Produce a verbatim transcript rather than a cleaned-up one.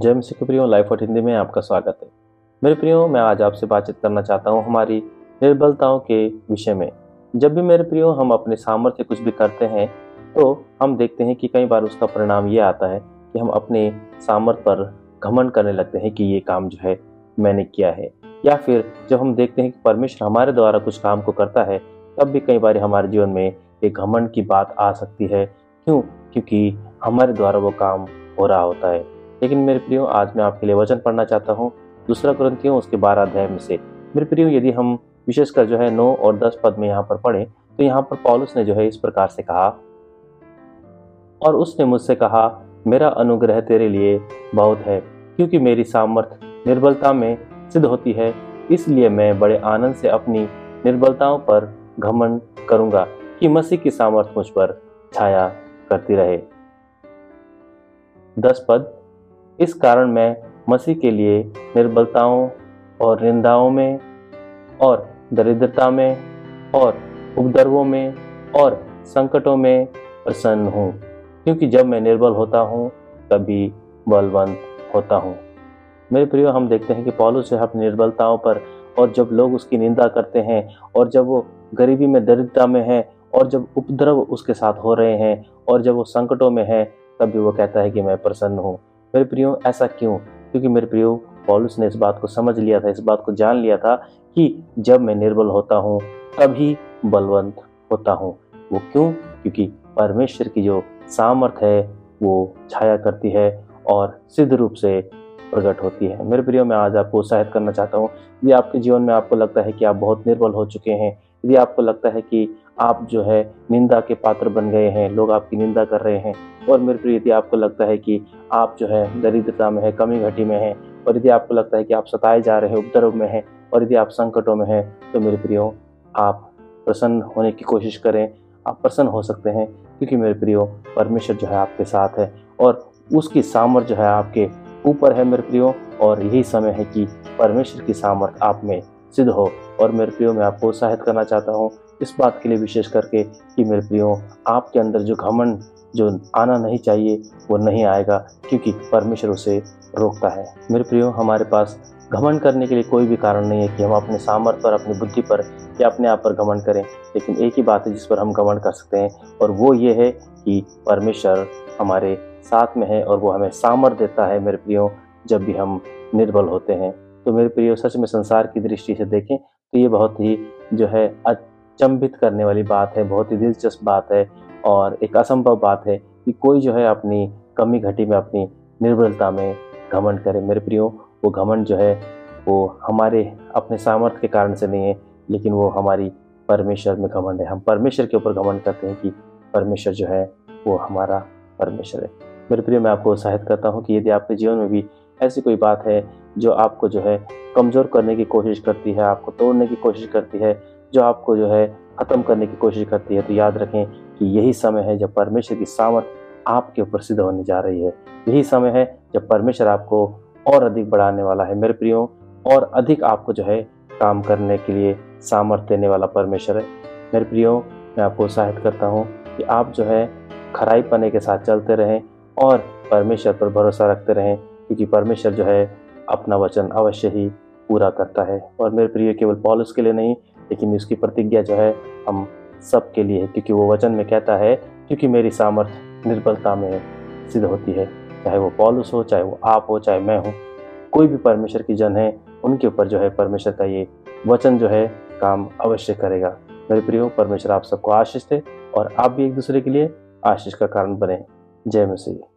जय मसीह के प्रियो, लाइफ और हिंदी में आपका स्वागत है। मेरे प्रियो, मैं आज आपसे बातचीत करना चाहता हूँ हमारी निर्बलताओं के विषय में। जब भी मेरे प्रियो हम अपने सामर्थ्य कुछ भी करते हैं तो हम देखते हैं कि कई बार उसका परिणाम ये आता है कि हम अपने सामर्थ्य पर घमंड करने लगते हैं कि ये काम जो है मैंने किया है। या फिर जब हम देखते हैं कि परमेश्वर हमारे द्वारा कुछ काम को करता है तब भी कई बार हमारे जीवन में एक घमंड की बात आ सकती है। क्यों? क्योंकि हमारे द्वारा वो काम हो रहा होता है। लेकिन मेरे प्रियो, आज मैं आपके लिए वचन पढ़ना चाहता हूँ दूसरा कुरिन्थियों उसके बारह अध्याय में से। मेरे प्रियो, यदि हम विशेषकर जो है नौ और दस पद में यहाँ पर पढ़ें तो यहाँ पर पौलुस ने जो है इस प्रकार से कहा, और उसने मुझसे कहा, मेरा अनुग्रह तेरे लिए बहुत है, क्योंकि मेरी सामर्थ निर्बलता में सिद्ध होती है। इसलिए मैं बड़े आनंद से अपनी निर्बलताओं पर घमंड करूंगा कि मसीह की सामर्थ मुझ पर छाया करती रहे। दस पद, इस कारण मैं मसीह के लिए निर्बलताओं और निंदाओं में और दरिद्रता में और उपद्रवों में और संकटों में प्रसन्न हूँ, क्योंकि जब मैं निर्बल होता हूँ तभी बलवंत होता हूँ। मेरे प्रियो, हम देखते हैं कि पौलुस जो है अपनी निर्बलताओं पर, और जब लोग उसकी निंदा करते हैं और जब वो गरीबी में दरिद्रता में है और जब उपद्रव उसके साथ हो रहे हैं और जब वो संकटों में है तब भी वो कहता है कि मैं प्रसन्न हूँ। मेरे प्रियो, ऐसा क्यों? क्योंकि मेरे प्रियो, पौलुस ने इस बात को समझ लिया था, इस बात को जान लिया था कि जब मैं निर्बल होता हूँ तभी बलवंत होता हूँ। वो क्यों? क्योंकि परमेश्वर की जो सामर्थ है वो छाया करती है और सिद्ध रूप से प्रकट होती है। मेरे प्रियो, मैं आज आपको उत्साहित करना चाहता हूँ। यदि आपके जीवन में आपको लगता है कि आप बहुत निर्बल हो चुके हैं, यदि आपको लगता है कि आप जो है निंदा के पात्र बन गए हैं, लोग आपकी निंदा कर रहे हैं, और मेरे प्रिय, यदि आपको लगता है कि आप जो है दरिद्रता में है, कमी घटी में है, और यदि आपको लगता है कि आप सताए जा रहे हैं, उपद्रव में हैं, और यदि आप संकटों में हैं, तो मेरे प्रियो, आप प्रसन्न होने की कोशिश करें। आप प्रसन्न हो सकते हैं क्योंकि मेरे प्रियो, परमेश्वर जो है आपके साथ है और उसकी सामर्थ जो है आपके ऊपर है मेरे प्रियो। और यही समय है कि परमेश्वर की सामर्थ आप में सिद्ध हो। और मेरे प्रियो, मैं आपको उत्साहित करना चाहता हूँ इस बात के लिए विशेष करके कि मेरे प्रियो, आपके अंदर जो घमंड जो आना नहीं चाहिए वो नहीं आएगा, क्योंकि परमेश्वर उसे रोकता है। मेरे प्रियो, हमारे पास घमंड करने के लिए कोई भी कारण नहीं है कि हम अपने सामर्थ्य पर, अपनी बुद्धि पर या अपने आप पर घमंड करें। लेकिन एक ही बात है जिस पर हम घमंड कर सकते हैं, और वो ये है कि परमेश्वर हमारे साथ में है और वो हमें सामर्थ्य देता है मेरे प्रियो, जब भी हम निर्बल होते हैं। तो मेरे प्रियो, सच में संसार की दृष्टि से देखें तो ये बहुत ही जो है अचंभित करने वाली बात है, बहुत ही दिलचस्प बात है और एक असंभव बात है कि कोई जो है अपनी कमी घटी में, अपनी निर्बलता में घमंड करे। मेरे प्रियो, वो घमंड जो है वो हमारे अपने सामर्थ्य के कारण से नहीं है, लेकिन वो हमारी परमेश्वर में घमंड है। हम परमेश्वर के ऊपर घमंड करते हैं कि परमेश्वर जो है वो हमारा परमेश्वर है। मेरे प्रियो, मैं आपको उत्साहित करता हूँ कि यदि आपके जीवन में भी ऐसी कोई बात है जो आपको जो है कमज़ोर करने की कोशिश करती है, आपको तोड़ने की कोशिश करती है, जो आपको जो है ख़त्म करने की कोशिश करती है, तो याद रखें कि यही समय है जब परमेश्वर की सामर्थ आपके ऊपर सिद्ध होने जा रही है। यही समय है जब परमेश्वर आपको और अधिक बढ़ाने वाला है मेरे प्रियो, और अधिक आपको जो है काम करने के लिए सामर्थ देने वाला परमेश्वर है। मेरे प्रियो, मैं आपको उत्साहित करता हूँ कि आप जो है खराई पने के साथ चलते रहें और परमेश्वर पर भरोसा रखते रहें, क्योंकि परमेश्वर जो है अपना वचन अवश्य ही पूरा करता है। और मेरे प्रिय, केवल पौलुस के लिए नहीं, लेकिन उसकी प्रतिज्ञा जो है हम सब के लिए है, क्योंकि वो वचन में कहता है, क्योंकि मेरी सामर्थ निर्बलता में सिद्ध होती है। चाहे वो पौलुस हो, चाहे वो आप हो, चाहे मैं हूँ, कोई भी परमेश्वर की जन है, उनके ऊपर जो है परमेश्वर का ये वचन जो है काम अवश्य करेगा। मेरे प्रियो, परमेश्वर आप सबको आशीष दे और आप भी एक दूसरे के लिए आशीष का कारण बने। जय मसीह।